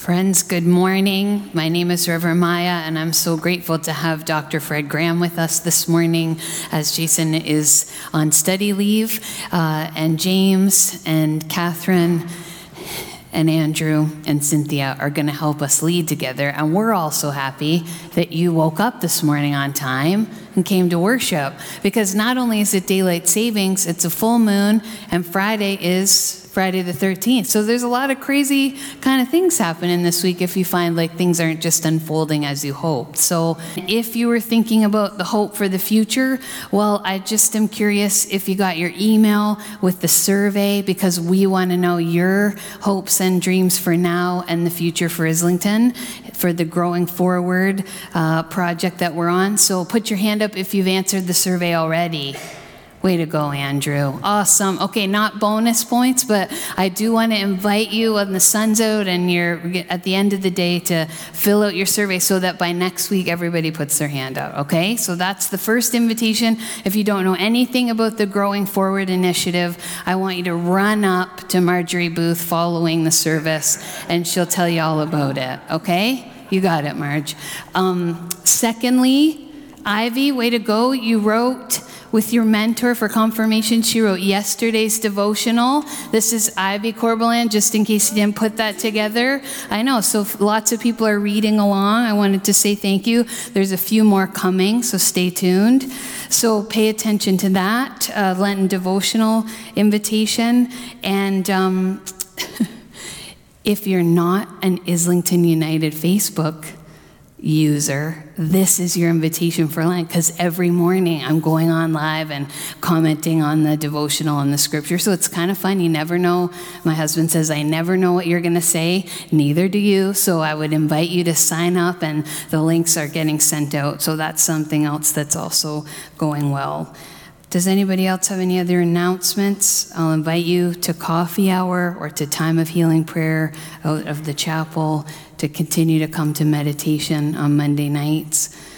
Friends, good morning. My name is Reverend Maya, and I'm so grateful to have Dr. Fred Graham with us this morning as Jason is on study leave, and James and Catherine and Andrew and Cynthia are going to help us lead together. And we're also happy that you woke up this morning on time and came to worship, because not only is it daylight savings, it's a full moon, and Friday is Friday the 13th. So there's a lot of crazy kind of things happening this week if you find like things aren't just unfolding as you hoped. So if you were thinking about the hope for the future, well, I just am curious if you got your email with the survey, because we want to know your hopes and dreams for now and the future for Islington, for the Growing Forward project that we're on. So put your hand up if you've answered the survey already. Way to go, Andrew. Awesome. Okay, not bonus points, but I do want to invite you when the sun's out and you're at the end of the day to fill out your survey so that by next week everybody puts their hand out, okay? So that's the first invitation. If you don't know anything about the Growing Forward initiative, I want you to run up to Marjorie Booth following the service and she'll tell you all about it, okay? You got it, Marge. Secondly, Ivy, way to go. You wrote with your mentor for confirmation. She wrote yesterday's devotional. This is Ivy Corbelan, just in case you didn't put that together. I know, so lots of people are reading along. I wanted to say thank you. There's a few more coming, so stay tuned. So pay attention to that, Lenten devotional invitation. And if you're not an Islington United Facebook user, this is your invitation for Lent, because every morning I'm going on live and commenting on the devotional and the scripture. So it's kind of fun. You never know. My husband says, I never know what you're going to say. Neither do you. So I would invite you to sign up, and the links are getting sent out. So that's something else that's also going well. Does anybody else have any other announcements? I'll invite you to coffee hour or to time of healing prayer out of the chapel, to continue to come to meditation on Monday nights.